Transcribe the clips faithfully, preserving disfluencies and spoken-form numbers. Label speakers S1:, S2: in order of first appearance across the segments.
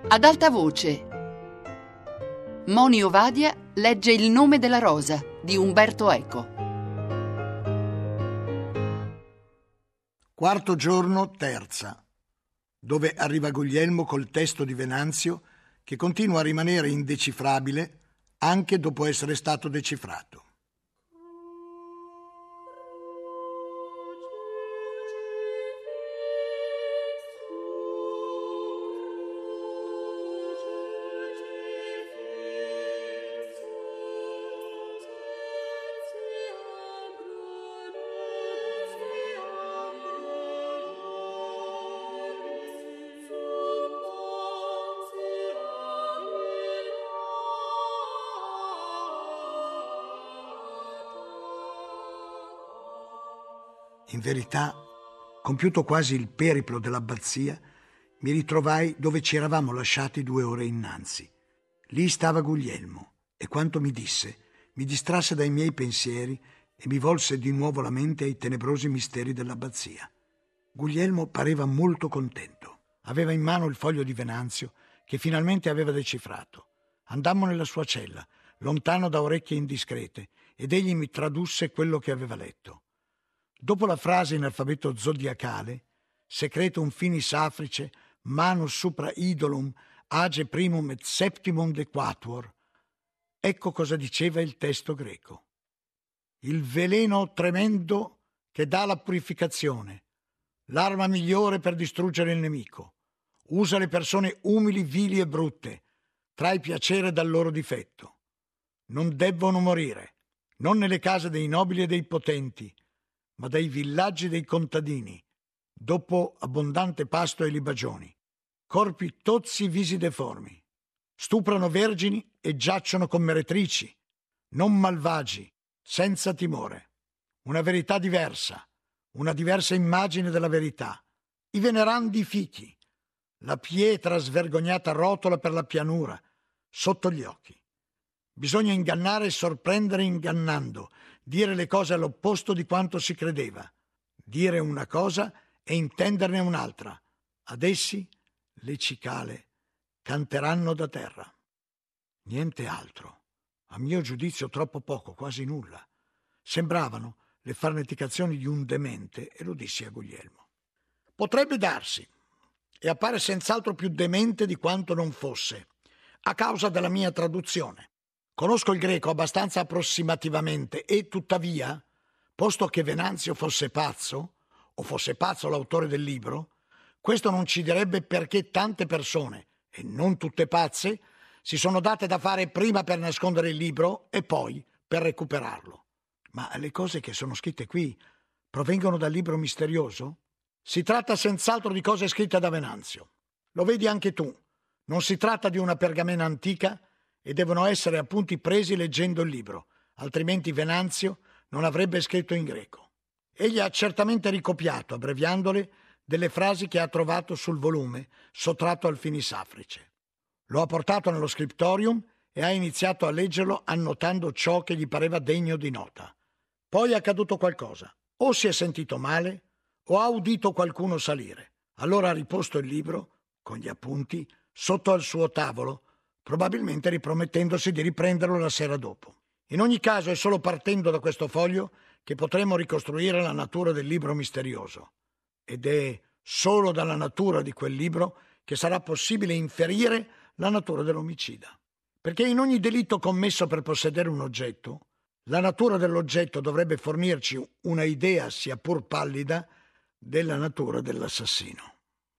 S1: Ad alta voce, Moni Ovadia legge Il nome della rosa di Umberto Eco.
S2: Quarto giorno, terza, dove arriva Guglielmo col testo di Venanzio che continua a rimanere indecifrabile anche dopo essere stato decifrato. In verità, compiuto quasi il periplo dell'abbazia, mi ritrovai dove ci eravamo lasciati due ore innanzi. Lì stava Guglielmo e quanto mi disse mi distrasse dai miei pensieri e mi volse di nuovo la mente ai tenebrosi misteri dell'abbazia. Guglielmo pareva molto contento. Aveva in mano il foglio di Venanzio che finalmente aveva decifrato. Andammo nella sua cella, lontano da orecchie indiscrete, ed egli mi tradusse quello che aveva letto. Dopo la frase in alfabeto zodiacale, secretum finis Africe, manus supra idolum, age primum et septimum dequatuor, ecco cosa diceva il testo greco. Il veleno tremendo che dà la purificazione, l'arma migliore per distruggere il nemico, usa le persone umili, vili e brutte, trae piacere dal loro difetto. Non debbono morire, non nelle case dei nobili e dei potenti, ma dai villaggi dei contadini, dopo abbondante pasto e libagioni. Corpi tozzi, visi deformi. Stuprano vergini e giacciono con meretrici, non malvagi, senza timore. Una verità diversa, una diversa immagine della verità. I venerandi fichi, la pietra svergognata rotola per la pianura, sotto gli occhi. Bisogna ingannare e sorprendere ingannando, dire le cose all'opposto di quanto si credeva, dire una cosa e intenderne un'altra. Ad essi le cicale canteranno da terra. Niente altro, a mio giudizio troppo poco, quasi nulla. Sembravano le farneticazioni di un demente e lo dissi a Guglielmo. Potrebbe darsi, e appare senz'altro più demente di quanto non fosse, a causa della mia traduzione. Conosco il greco abbastanza approssimativamente e, tuttavia, posto che Venanzio fosse pazzo, o fosse pazzo l'autore del libro, questo non ci direbbe perché tante persone, e non tutte pazze, si sono date da fare prima per nascondere il libro e poi per recuperarlo. Ma le cose che sono scritte qui provengono dal libro misterioso? Si tratta senz'altro di cose scritte da Venanzio. Lo vedi anche tu, non si tratta di una pergamena antica e devono essere appunti presi leggendo il libro, altrimenti Venanzio non avrebbe scritto in greco. Egli ha certamente ricopiato, abbreviandole, delle frasi che ha trovato sul volume, sottratto al Finis Africe. Lo ha portato nello scriptorium e ha iniziato a leggerlo annotando ciò che gli pareva degno di nota. Poi è accaduto qualcosa. O si è sentito male, o ha udito qualcuno salire. Allora ha riposto il libro, con gli appunti, sotto al suo tavolo, probabilmente ripromettendosi di riprenderlo la sera dopo. In ogni caso è solo partendo da questo foglio che potremo ricostruire la natura del libro misterioso. Ed è solo dalla natura di quel libro che sarà possibile inferire la natura dell'omicida. Perché in ogni delitto commesso per possedere un oggetto, la natura dell'oggetto dovrebbe fornirci una idea, sia pur pallida, della natura dell'assassino.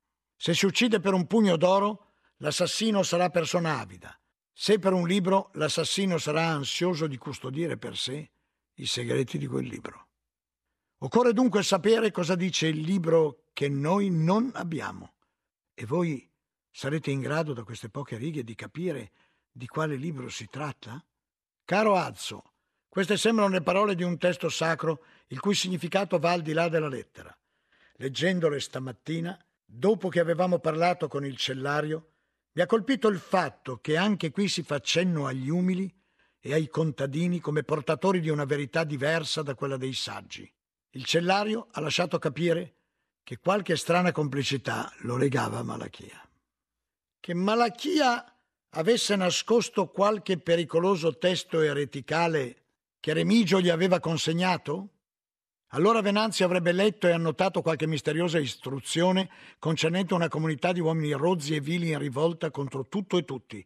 S2: Se si uccide per un pugno d'oro, l'assassino sarà persona avida. Se per un libro, l'assassino sarà ansioso di custodire per sé i segreti di quel libro. Occorre dunque sapere cosa dice il libro che noi non abbiamo. E voi sarete in grado da queste poche righe di capire di quale libro si tratta? Caro Azzo, queste sembrano le parole di un testo sacro il cui significato va al di là della lettera. Leggendole stamattina, dopo che avevamo parlato con il cellario, mi ha colpito il fatto che anche qui si fa cenno agli umili e ai contadini come portatori di una verità diversa da quella dei saggi. Il cellario ha lasciato capire che qualche strana complicità lo legava a Malachia. Che Malachia avesse nascosto qualche pericoloso testo ereticale che Remigio gli aveva consegnato? Allora Venanzio avrebbe letto e annotato qualche misteriosa istruzione concernente una comunità di uomini rozzi e vili in rivolta contro tutto e tutti.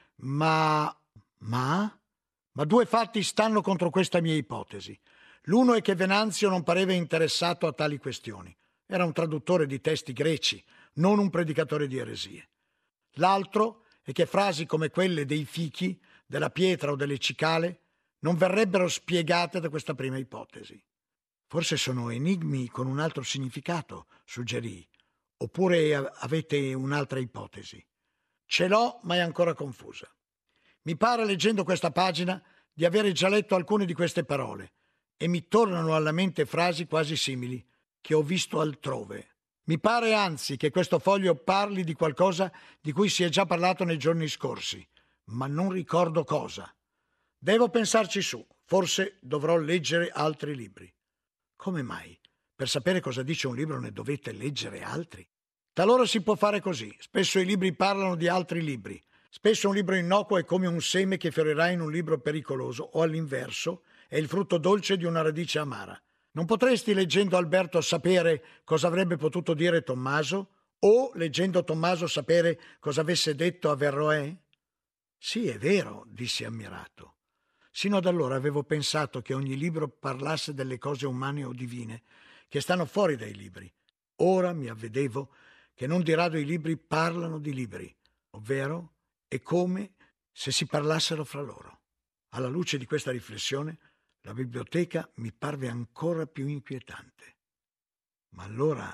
S2: Ma... ma... ma due fatti stanno contro questa mia ipotesi. L'uno è che Venanzio non pareva interessato a tali questioni. Era un traduttore di testi greci, non un predicatore di eresie. L'altro è che frasi come quelle dei fichi, della pietra o delle cicale non verrebbero spiegate da questa prima ipotesi. Forse sono enigmi con un altro significato, suggerì. Oppure avete un'altra ipotesi? Ce l'ho, ma è ancora confusa. Mi pare, leggendo questa pagina, di avere già letto alcune di queste parole e mi tornano alla mente frasi quasi simili che ho visto altrove. Mi pare anzi che questo foglio parli di qualcosa di cui si è già parlato nei giorni scorsi, ma non ricordo cosa. Devo pensarci su, forse dovrò leggere altri libri. Come mai? Per sapere cosa dice un libro ne dovete leggere altri? Talora si può fare così, spesso i libri parlano di altri libri. Spesso un libro innocuo è come un seme che fiorirà in un libro pericoloso, o all'inverso, è il frutto dolce di una radice amara. Non potresti, leggendo Alberto, sapere cosa avrebbe potuto dire Tommaso? O, leggendo Tommaso, sapere cosa avesse detto Averroè? Sì, è vero, dissi ammirato. Sino ad allora avevo pensato che ogni libro parlasse delle cose umane o divine, che stanno fuori dai libri. Ora mi avvedevo che non di rado i libri parlano di libri, ovvero è come se si parlassero fra loro. Alla luce di questa riflessione, la biblioteca mi parve ancora più inquietante. Ma allora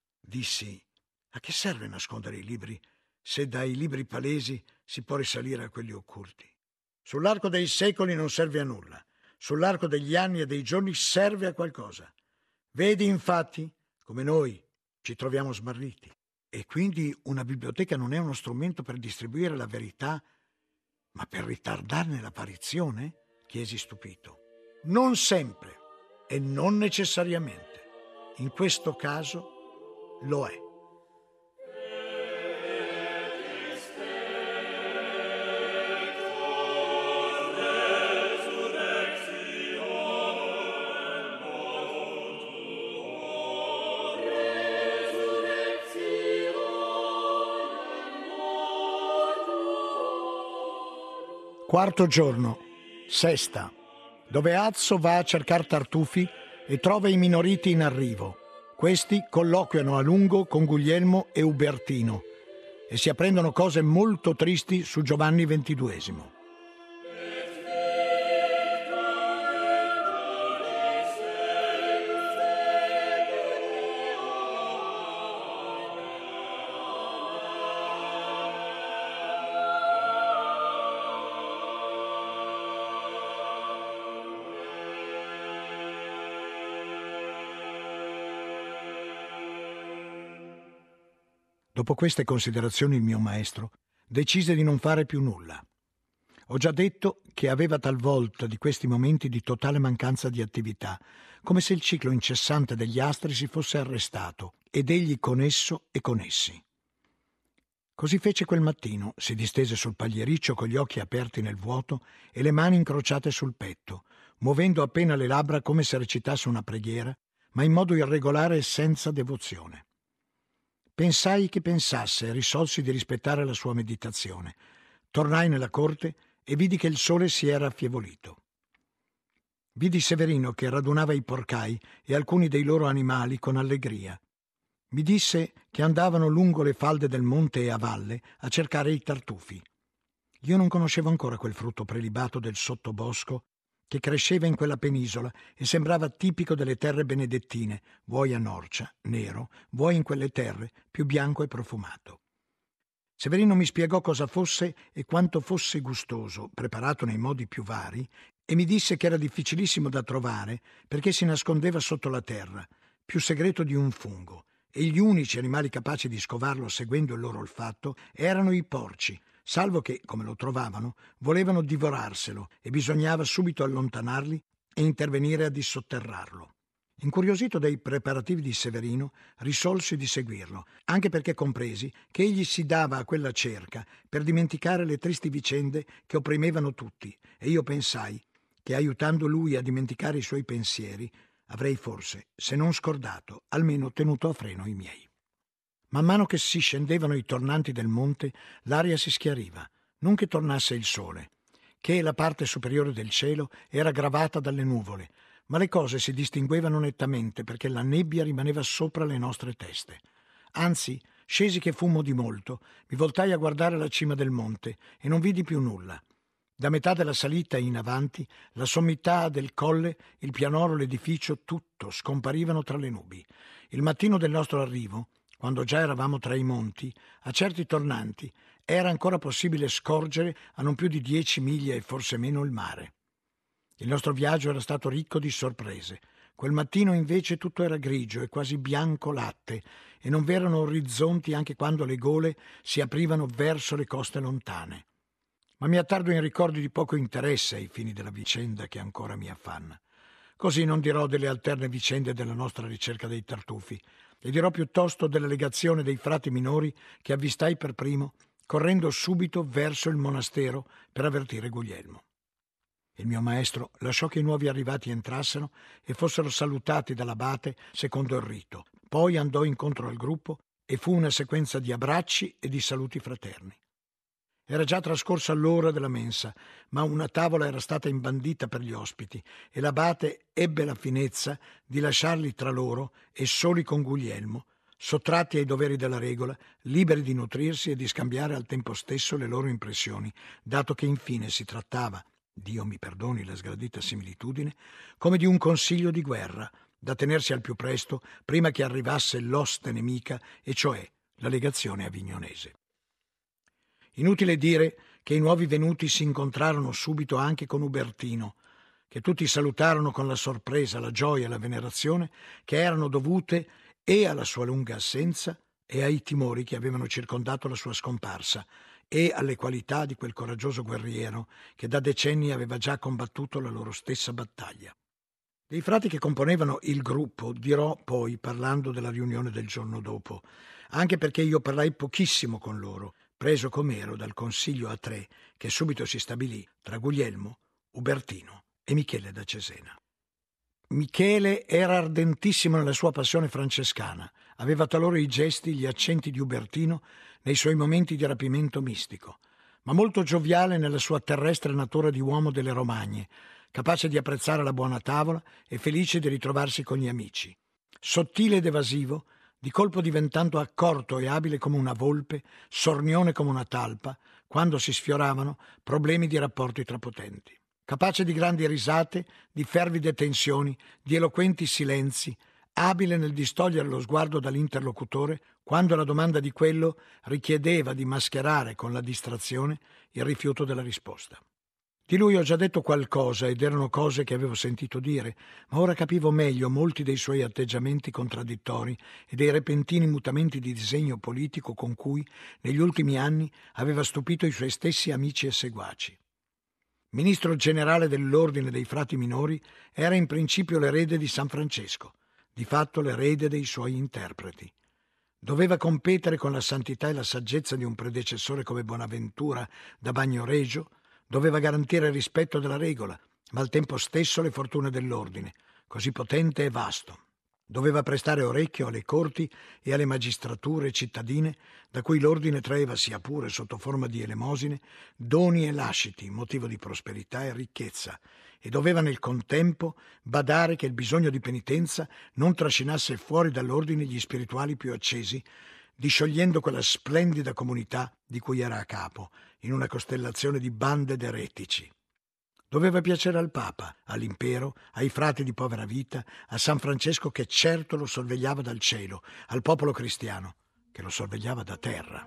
S2: dissi: a che serve nascondere i libri se dai libri palesi si può risalire a quelli occulti? Sull'arco dei secoli non serve a nulla, sull'arco degli anni e dei giorni serve a qualcosa. Vedi infatti come noi ci troviamo smarriti. E quindi una biblioteca non è uno strumento per distribuire la verità, ma per ritardarne l'apparizione? Chiesi stupito. Non sempre e non necessariamente. In questo caso lo è. Quarto giorno, sesta, dove Azzo va a cercare tartufi e trova i minoriti in arrivo. Questi colloquiano a lungo con Guglielmo e Ubertino e si apprendono cose molto tristi su Giovanni ventiduesimo. Dopo queste considerazioni il mio maestro decise di non fare più nulla. Ho già detto che aveva talvolta di questi momenti di totale mancanza di attività, come se il ciclo incessante degli astri si fosse arrestato ed egli con esso e con essi. Così fece quel mattino, si distese sul pagliericcio con gli occhi aperti nel vuoto e le mani incrociate sul petto, muovendo appena le labbra come se recitasse una preghiera, ma in modo irregolare e senza devozione. Pensai che pensasse e risolsi di rispettare la sua meditazione. Tornai nella corte e vidi che il sole si era affievolito. Vidi Severino che radunava i porcai e alcuni dei loro animali con allegria. Mi disse che andavano lungo le falde del monte e a valle a cercare i tartufi. Io non conoscevo ancora quel frutto prelibato del sottobosco che cresceva in quella penisola e sembrava tipico delle terre benedettine, vuoi a Norcia, nero, vuoi in quelle terre, più bianco e profumato. Severino mi spiegò cosa fosse e quanto fosse gustoso, preparato nei modi più vari, e mi disse che era difficilissimo da trovare perché si nascondeva sotto la terra, più segreto di un fungo, e gli unici animali capaci di scovarlo seguendo il loro olfatto erano i porci, salvo che, come lo trovavano, volevano divorarselo e bisognava subito allontanarli e intervenire a dissotterrarlo. Incuriosito dai preparativi di Severino, risolsi di seguirlo, anche perché compresi che egli si dava a quella cerca per dimenticare le tristi vicende che opprimevano tutti, e io pensai che aiutando lui a dimenticare i suoi pensieri avrei forse, se non scordato, almeno tenuto a freno i miei. Man mano che si scendevano i tornanti del monte, l'aria si schiariva, non che tornasse il sole, che la parte superiore del cielo era gravata dalle nuvole, ma le cose si distinguevano nettamente perché la nebbia rimaneva sopra le nostre teste. Anzi, scesi che fummo di molto, mi voltai a guardare la cima del monte e non vidi più nulla. Da metà della salita in avanti, la sommità del colle, il pianoro, l'edificio, tutto scomparivano tra le nubi. Il mattino del nostro arrivo, quando già eravamo tra i monti, a certi tornanti era ancora possibile scorgere a non più di dieci miglia e forse meno il mare. Il nostro viaggio era stato ricco di sorprese. Quel mattino invece tutto era grigio e quasi bianco latte e non v'erano orizzonti anche quando le gole si aprivano verso le coste lontane. Ma mi attardo in ricordi di poco interesse ai fini della vicenda che ancora mi affanna. Così non dirò delle alterne vicende della nostra ricerca dei tartufi e dirò piuttosto della legazione dei frati minori che avvistai per primo, correndo subito verso il monastero per avvertire Guglielmo. Il mio maestro lasciò che i nuovi arrivati entrassero e fossero salutati dall'abate secondo il rito. Poi andò incontro al gruppo e fu una sequenza di abbracci e di saluti fraterni. Era già trascorsa l'ora della mensa, ma una tavola era stata imbandita per gli ospiti e l'abate ebbe la finezza di lasciarli tra loro e soli con Guglielmo, sottratti ai doveri della regola, liberi di nutrirsi e di scambiare al tempo stesso le loro impressioni, dato che infine si trattava, Dio mi perdoni la sgradita similitudine, come di un consiglio di guerra, da tenersi al più presto prima che arrivasse l'oste nemica, e cioè la legazione avignonese. Inutile dire che i nuovi venuti si incontrarono subito anche con Ubertino, che tutti salutarono con la sorpresa, la gioia e la venerazione che erano dovute e alla sua lunga assenza e ai timori che avevano circondato la sua scomparsa, e alle qualità di quel coraggioso guerriero che da decenni aveva già combattuto la loro stessa battaglia. Dei frati che componevano il gruppo dirò poi parlando della riunione del giorno dopo, anche perché io parlai pochissimo con loro, preso com'ero dal consiglio a tre che subito si stabilì tra Guglielmo, Ubertino e Michele da Cesena. Michele era ardentissimo nella sua passione francescana, aveva talora i gesti, gli accenti di Ubertino nei suoi momenti di rapimento mistico, ma molto gioviale nella sua terrestre natura di uomo delle romagne, capace di apprezzare la buona tavola e felice di ritrovarsi con gli amici. Sottile ed evasivo, di colpo diventando accorto e abile come una volpe, sornione come una talpa, quando si sfioravano problemi di rapporti tra potenti. Capace di grandi risate, di fervide tensioni, di eloquenti silenzi, abile nel distogliere lo sguardo dall'interlocutore quando la domanda di quello richiedeva di mascherare con la distrazione il rifiuto della risposta. Di lui ho già detto qualcosa ed erano cose che avevo sentito dire, ma ora capivo meglio molti dei suoi atteggiamenti contraddittori e dei repentini mutamenti di disegno politico con cui, negli ultimi anni, aveva stupito i suoi stessi amici e seguaci. Ministro generale dell'ordine dei frati minori, era in principio l'erede di San Francesco, di fatto l'erede dei suoi interpreti. Doveva competere con la santità e la saggezza di un predecessore come Bonaventura da Bagnoregio, doveva garantire il rispetto della regola, ma al tempo stesso le fortune dell'ordine, così potente e vasto. Doveva prestare orecchio alle corti e alle magistrature cittadine, da cui l'ordine traeva, sia pure sotto forma di elemosine, doni e lasciti, motivo di prosperità e ricchezza, e doveva nel contempo badare che il bisogno di penitenza non trascinasse fuori dall'ordine gli spirituali più accesi, disciogliendo quella splendida comunità di cui era a capo, in una costellazione di bande d'eretici. Doveva piacere al Papa, all'impero, ai frati di povera vita, a San Francesco che certo lo sorvegliava dal cielo, al popolo cristiano che lo sorvegliava da terra.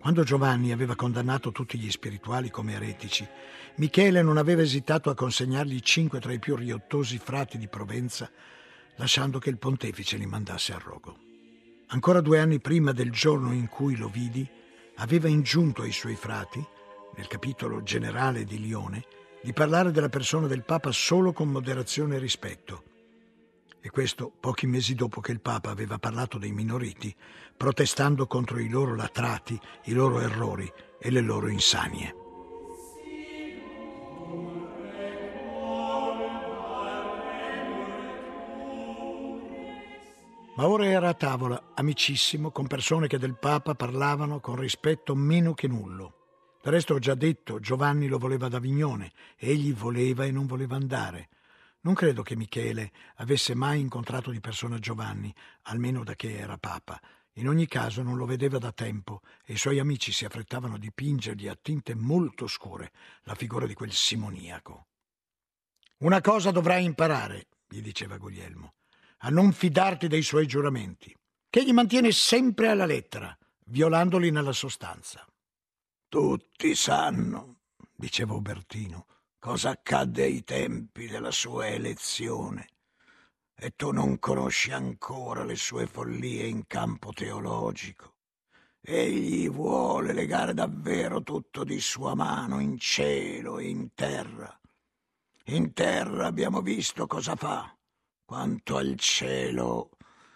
S2: Quando Giovanni aveva condannato tutti gli spirituali come eretici, Michele non aveva esitato a consegnargli cinque tra i più riottosi frati di Provenza, lasciando che il pontefice li mandasse a rogo. Ancora due anni prima del giorno in cui lo vidi, aveva ingiunto ai suoi frati, nel capitolo generale di Lione, di parlare della persona del Papa solo con moderazione e rispetto. E questo pochi mesi dopo che il Papa aveva parlato dei minoriti, protestando contro i loro latrati, i loro errori e le loro insanie. Ma ora era a tavola, amicissimo, con persone che del Papa parlavano con rispetto meno che nullo. Del resto ho già detto, Giovanni lo voleva ad Avignone, egli voleva e non voleva andare. Non credo che Michele avesse mai incontrato di persona Giovanni, almeno da che era Papa. In ogni caso non lo vedeva da tempo e i suoi amici si affrettavano a dipingergli a tinte molto scure la figura di quel simoniaco. «Una cosa dovrai imparare», gli diceva Guglielmo, «a non fidarti dei suoi giuramenti, che gli mantiene sempre alla lettera, violandoli nella sostanza». «Tutti sanno», diceva Ubertino, «cosa accadde ai tempi della sua elezione, e tu non conosci ancora le sue follie in campo teologico. Egli vuole legare davvero tutto di sua mano in cielo e in terra. In terra abbiamo visto cosa fa. Quanto al cielo,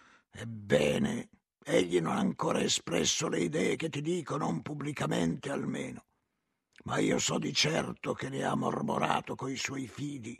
S2: ebbene, egli non ha ancora espresso le idee che ti dico, non pubblicamente almeno. Ma io so di certo che ne ha mormorato coi suoi fidi.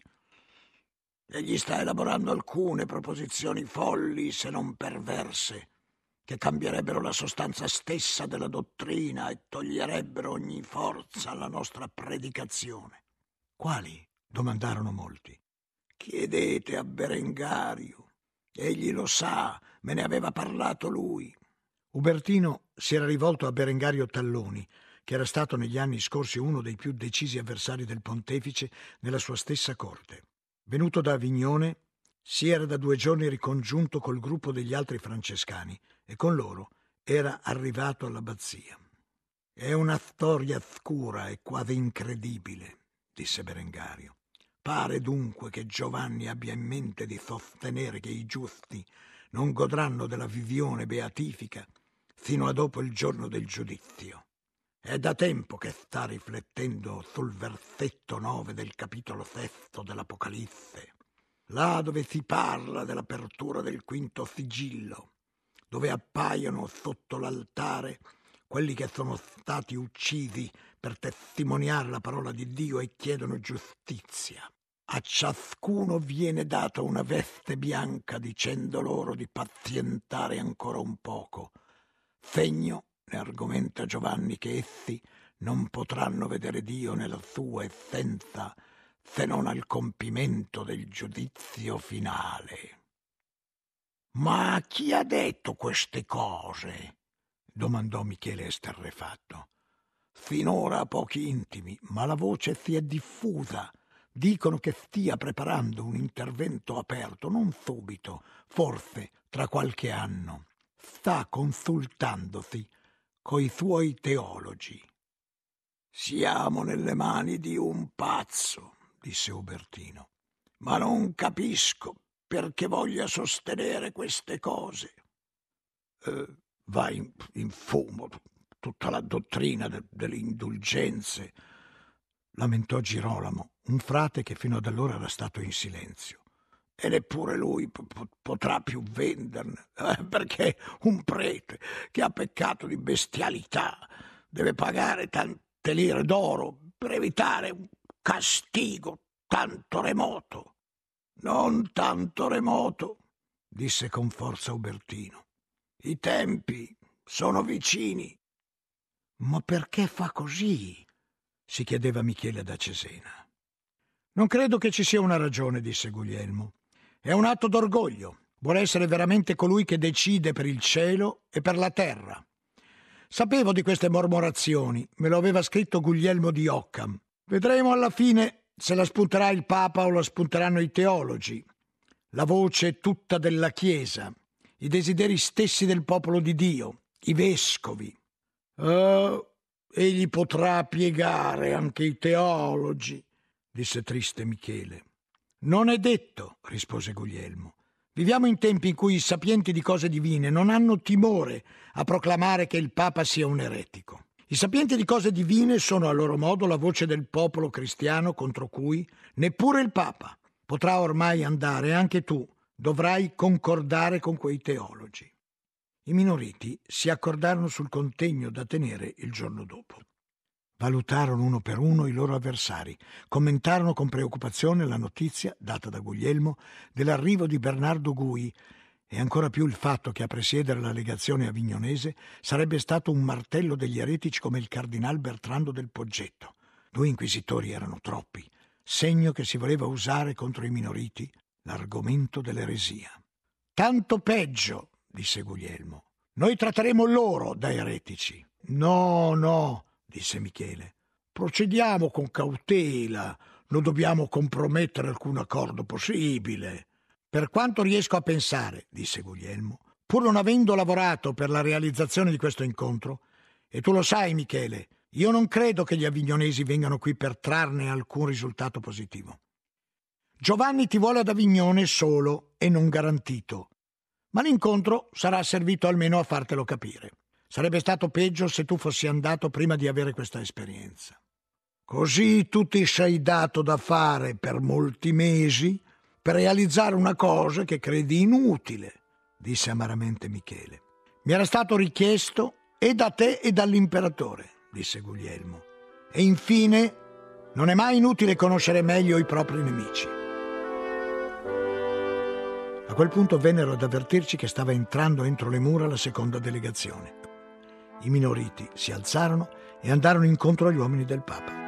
S2: Egli sta elaborando alcune proposizioni folli, se non perverse, che cambierebbero la sostanza stessa della dottrina e toglierebbero ogni forza alla nostra predicazione. Quali? Domandarono molti. Chiedete a Berengario. Egli lo sa, me ne aveva parlato lui. Ubertino si era rivolto a Berengario Talloni, che era stato negli anni scorsi uno dei più decisi avversari del pontefice nella sua stessa corte. Venuto da Avignone, si era da due giorni ricongiunto col gruppo degli altri francescani e con loro era arrivato all'abbazia. «È una storia scura e quasi incredibile», disse Berengario. «Pare dunque che Giovanni abbia in mente di sostenere che i giusti non godranno della visione beatifica fino a dopo il giorno del giudizio. È da tempo che sta riflettendo sul versetto nove del capitolo sesto dell'Apocalisse, là dove si parla dell'apertura del quinto sigillo, dove appaiono sotto l'altare quelli che sono stati uccisi per testimoniare la parola di Dio e chiedono giustizia. A ciascuno viene data una veste bianca dicendo loro di pazientare ancora un poco, segno, ne argomenta Giovanni, che essi non potranno vedere Dio nella sua essenza se non al compimento del giudizio finale». «Ma chi ha detto queste cose?» domandò Michele esterrefatto. «Finora a pochi intimi, ma la voce si è diffusa. Dicono che stia preparando un intervento aperto, non subito, forse tra qualche anno. Sta consultandosi coi suoi teologi». «Siamo nelle mani di un pazzo», disse Ubertino, «ma non capisco perché voglia sostenere queste cose». Eh, va in, in fumo tutta la dottrina de, delle indulgenze, lamentò Girolamo, un frate che fino ad allora era stato in silenzio. «E neppure lui p- p- potrà più venderne, eh, perché un prete che ha peccato di bestialità deve pagare tante lire d'oro per evitare un castigo tanto remoto». «Non tanto remoto», disse con forza Ubertino. «I tempi sono vicini». «Ma perché fa così?» si chiedeva Michele da Cesena. «Non credo che ci sia una ragione», disse Guglielmo. «È un atto d'orgoglio. Vuole essere veramente colui che decide per il cielo e per la terra. Sapevo di queste mormorazioni, me lo aveva scritto Guglielmo di Occam. Vedremo alla fine se la spunterà il Papa o la spunteranno i teologi. La voce tutta della Chiesa, i desideri stessi del popolo di Dio, i vescovi. Uh, egli potrà piegare anche i teologi, disse triste Michele. Non è detto, rispose Guglielmo. Viviamo in tempi in cui i sapienti di cose divine non hanno timore a proclamare che il Papa sia un eretico. I sapienti di cose divine sono a loro modo la voce del popolo cristiano contro cui neppure il Papa potrà ormai andare, e anche tu dovrai concordare con quei teologi. I minoriti si accordarono sul contegno da tenere il giorno dopo. Valutarono uno per uno i loro avversari, commentarono con preoccupazione la notizia data da Guglielmo dell'arrivo di Bernardo Gui e ancora più il fatto che a presiedere la legazione avignonese sarebbe stato un martello degli eretici come il cardinal Bertrando del Poggetto. Due inquisitori erano troppi, segno che si voleva usare contro i minoriti l'argomento dell'eresia. Tanto peggio, disse Guglielmo. Noi tratteremo loro da eretici. No, no, disse Michele. Procediamo con cautela, non dobbiamo compromettere alcun accordo possibile. Per quanto riesco a pensare, disse Guglielmo, pur non avendo lavorato per la realizzazione di questo incontro, e tu lo sai, Michele, io non credo che gli avignonesi vengano qui per trarne alcun risultato positivo. Giovanni ti vuole ad Avignone solo e non garantito, ma l'incontro sarà servito almeno a fartelo capire. Sarebbe stato peggio se tu fossi andato prima di avere questa esperienza. Così tu ti sei dato da fare per molti mesi per realizzare una cosa che credi inutile, disse amaramente Michele. Mi era stato richiesto e da te e dall'imperatore, disse Guglielmo. E infine, non è mai inutile conoscere meglio i propri nemici. A quel punto vennero ad avvertirci che stava entrando entro le mura la seconda delegazione. I minoriti si alzarono e andarono incontro agli uomini del Papa.